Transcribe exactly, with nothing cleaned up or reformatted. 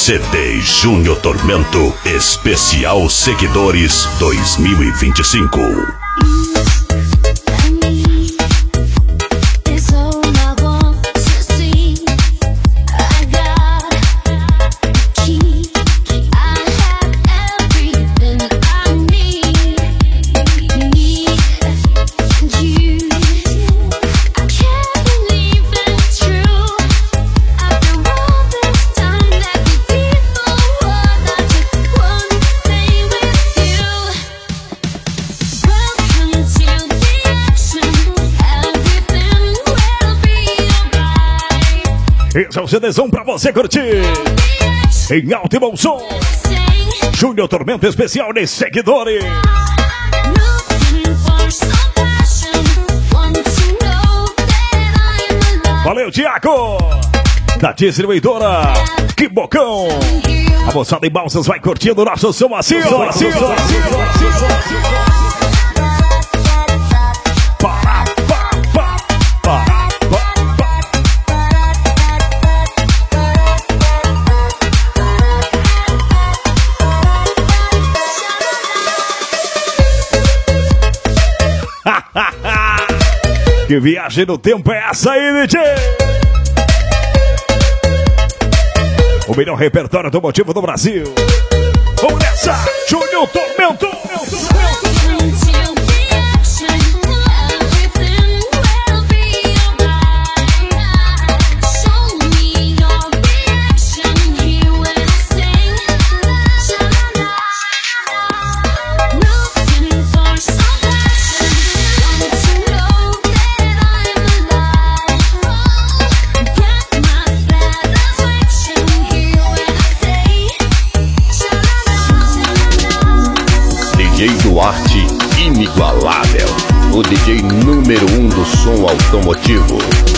C D Júnior Tormento Especial Seguidores dois mil e vinte e cinco. Esse é o CDzão pra você curtir em alto e bom som. Júnior Tormento Especial de Seguidores. Valeu, Tiago, da distribuidora Que Bocão. A moçada em Balsas vai curtindo o nosso som macio. Macio, macio, macio. Para, para, para, para. Que viagem no tempo é essa aí, D J? O melhor repertório do motivo do Brasil. Vamos nessa! Júnior Tormento! D J Duarte, inigualável. O D J número um do som automotivo.